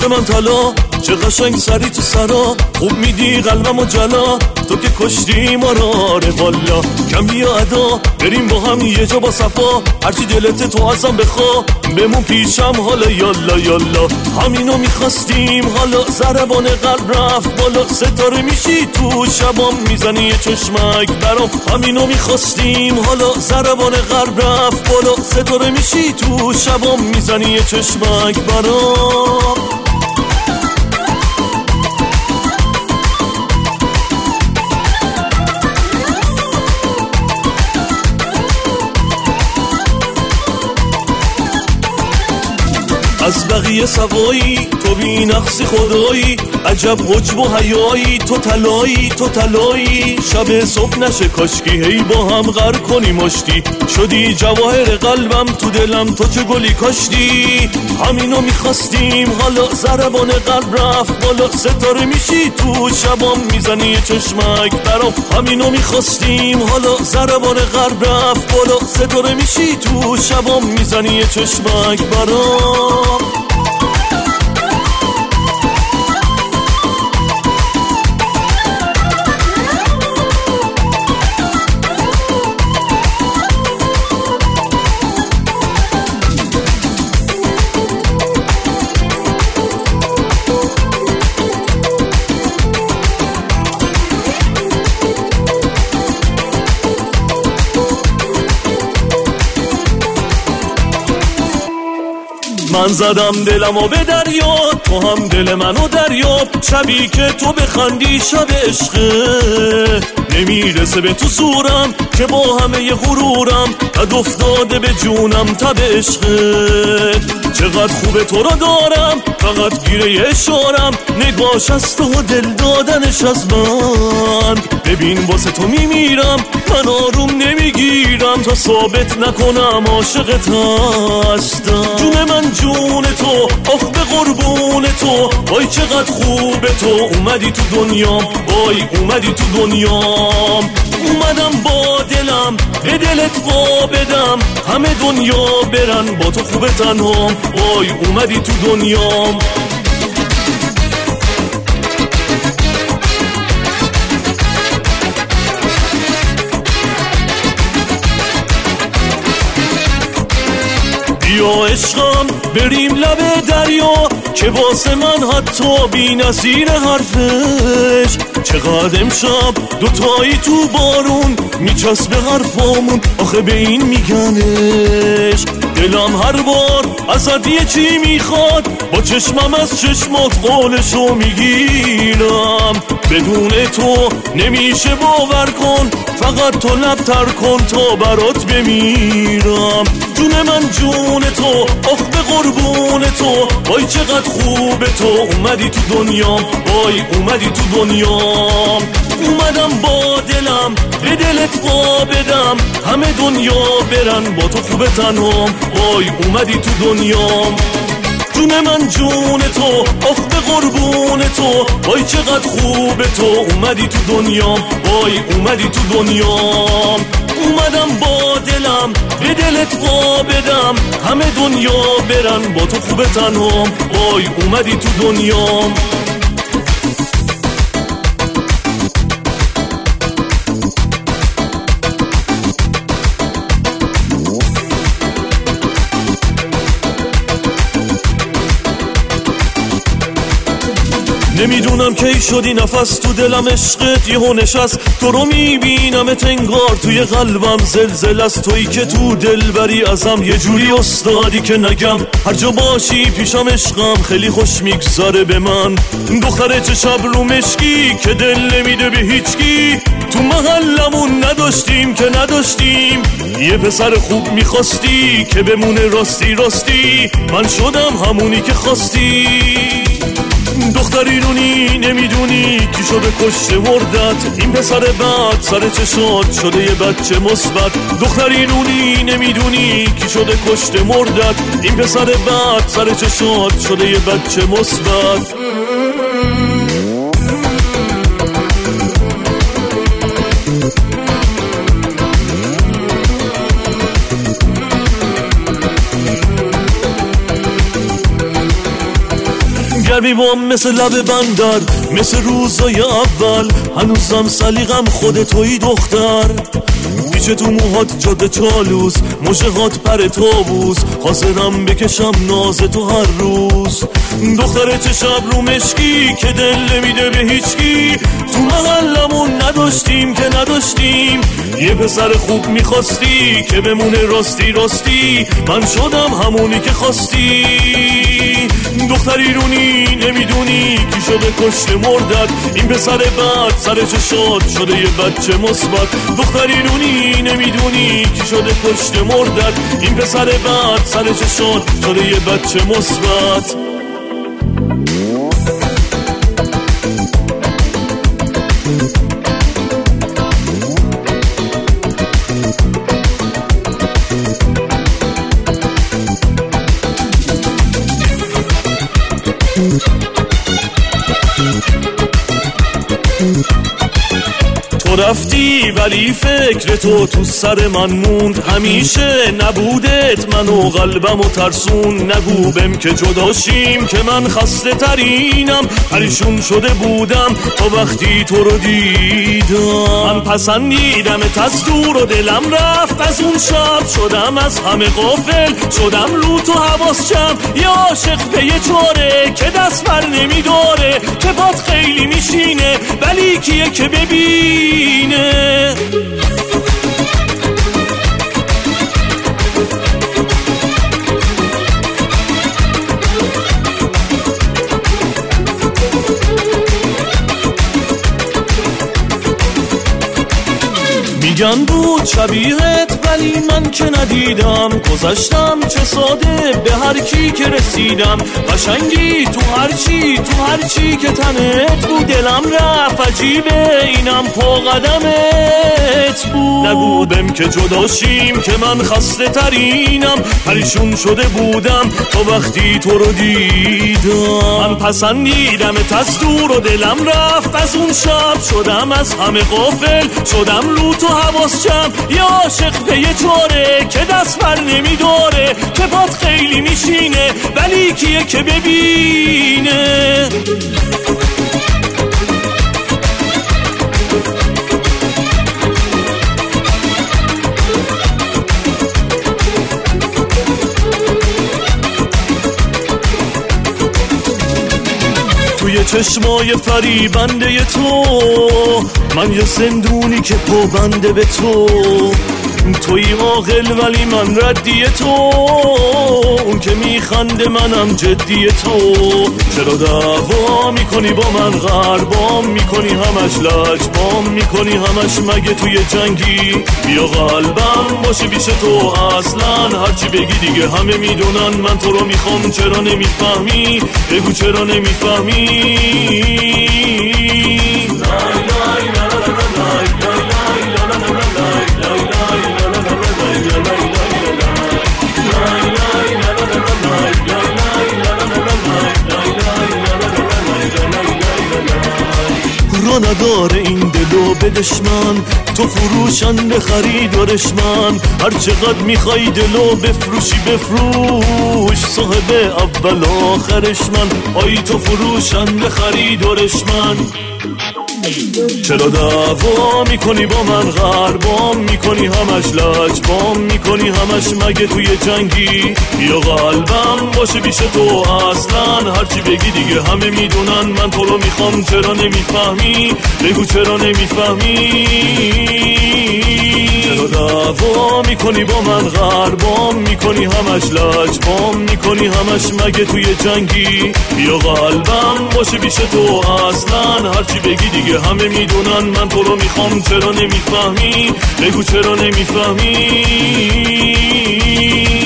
عشق من طلا، چه قشنگ سری تو سرا، خوب میدی قلبمو جلا، تو که کشتی ما رو آره والا. کم بیا ادا بریم با هم یه جا با صفا، هرچی دلت تو ازم بخوا، بمون پیشم حالا یالا یالا. همینو میخواستیم حالا، ضربان قلب رفت بالا، ستاره میشی تو شبام، میزنی یه چشمک برام. همینو میخواستیم حالا، ضربان قلب رفت بالا، ستاره میشی تو شبام، میزنی یه چشمک برام. از بقیه سوایی تو بی نقصی خدایی، عجب حجب و حیایی، تو طلایی تو طلایی. شب صبح نشه کاشکی هی با هم غر کنی مشتی، شدی جواهر قلبم تو دلم تو چه گلی کاشتی. همینو میخواستیم حالا، ضربان قلب رفت بالا، ستاره میشی تو شبام، میزنی یه چشمک برام. همینو میخواستیم حالا، ضربان قلب رفت بالا، ستاره میشی تو شبام، میزنی یه چشمک برام. من زدم دلمو به دریا، تو هم دل منو دریاب، شبی که تو بخندی شب عشقه، نمیرسه به تو زورم که با همه ی غرورم، قد افتاده به جونم تب عشقه. چقدر خوبه تو رو دارم، فقط گیره اشارم، نگاش از تو و دل دادنش از من. ببین واسه تو میمیرم، من آروم نمیگیرم تا ثابت نکنم عاشقت هستم. جون من جون تو، آخ به قربون تو، وای چقدر خوبه تو اومدی تو دنیام، وای اومدی تو دنیام. اومدم با دلم به دلت وا بدم، همه دنیا برن با تو خوبه تنهام، وای اومدی تو دنیام. بیا عشقم بریم لب دریا، که واسه من حتی بی نظیر حرفش. چقدر امشب دوتایی تو بارون، میچسبه حرفامون آخه به این میگنش. دلم هر بار ازت یه چی میخواد، با چشمم از چشمات قولشو میگیرم. بدون تو نمیشه باور کن، فقط تو لبتر کن تا برات بمیرم. جون من جون تو، آخ به قربون تو، وای چقدر خوبه تو اومدی تو دنیام، وای اومدی تو دنیام. اومدم با دلم به دلت وا بدم، همه دنیا برن با تو خوبه تنهام، وای اومدی تو دنیام. جون من جون تو، آخ به قربون تو، وای چقدر خوبه تو اومدی تو دنیام، وای اومدی تو دنیام. اومدم با دلم به دلت وا بدم، همه دنیا برن با تو خوبه تنهام، وای اومدی تو دنیام. نمیدونم کی شدی نفس تو دلم، عشقت یهو نشست، تو رو میبینمت انگار توی قلبم زلزله است. تویی که تو دل بری ازم، یه جوری استادی که نگم، هر جا باشی پیشم عشقم خیلی خوش میگذره به من. دختره چه شب رو مشکی که دل نمیده به هیچکی، تو محلمون نداشتیم که نداشتیم، یه پسر خوب میخواستی که بمونه راستی راستی، من شدم همونی که خواستی. دختریرونی نمیدونی کی شده کشته مردت، این پسر بد سر چشات شده یه بچه مثبت. دختریرونی نمیدونی کی شده کشته مردت، این پسر بد سر چشات شده یه بچه مثبت. گر لبیبام مثل لب بندر، مثل روزای اول، هنوزم سلیقم خود تویی دختر. پیچه تو موهات جاده چالوس، مژهات پر تابوس، حاضرم بکشم ناز تو هر روز. دختر چه شب رو مشکی که دل نمیده به هیچکی، تو محلمون نداشتیم که نداشتیم. یه پسر خوب میخواستی که بمونه راستی راستی، من شدم همونی که خواستی. دختری رونی نمیدونی کی شده کشته مردد، این پسر بد سر چشات شده یه بچه مثبت. دختری رونی نمیدونی کی شده کشته مردد، این پسر بد سر چشات شده یه بچه مثبت. تو رفتی ولی فکر تو سر من موند همیشه، نبودت منو قلبمو ترسون. نگو بهم که جداشیم که من خسته ترینم، پریشون شده بودم تا وقتی تو رو دیدم. من پسندیدمت از دور و دلم رفت از اون شب، شدم از همه غافل، شدم رو تو حواس جمع. یه عاشق به یه چاره که دست بر نمیداره، که باد خیلی میشینه ولی کیه که ببینه. میگن بود شبیهت ولی من که ندیدم، گذشتم چه ساده به هر کی که رسیدم. قشنگی تو هرچی که تنت بود، دلم رفت عجیبه اینم پا قدمت بود. نگو بهم که جداشیم که من خسته ترینم، پریشون شده بودم تا وقتی تو رو دیدم. من پسندیدمت از دور و دلم رفت از اون شب، شدم از همه غافل، شدم رو تو حواس جمع. یا عاشق به یه چاره که دست بر نمیداره، که باد خیلی میشینه ولی کیه که ببینه. توی چشمای فریبنده تو من یه زندونی که پابنده به تو. توی عاقل ولی من ردی تو، اون که میخنده منم جدی تو. چرا دعوا میکنی با من، غربام میکنی همش، لجبام میکنی همش، مگه توی جنگی؟ بیا قلبم باشه پیش تو اصلا، هرچی بگی دیگه همه میدونن من تو رو میخوام. چرا نمیفهمی؟ بگو چرا نمیفهمی؟ را نداره این دلو بدش من، تو فروشنده خریدارش من. هر چقدر میخوای دلو بفروشی بفروش، صاحب اول آخرش من. آی تو فروشنده خریدارش من. چرا دعوا میکنی با من، غربام میکنی همش، لجبام میکنی همش، مگه توی جنگی؟ بیا قلبم باشه پیش تو اصلا، هرچی بگی دیگه همه میدونن من تو رو میخوام. چرا نمیفهمی؟ بگو چرا نمیفهمی؟ چرا دعوا میکنی با من، غربام میکنی همش، لجبام میکنی همش، مگه توی جنگی؟ بیا قلبم باشه پیش تو اصلا، هرچی بگی دیگه همه میدونن من تو رو میخوام. چرا نمیفهمی؟ بگو چرا نمیفهمی؟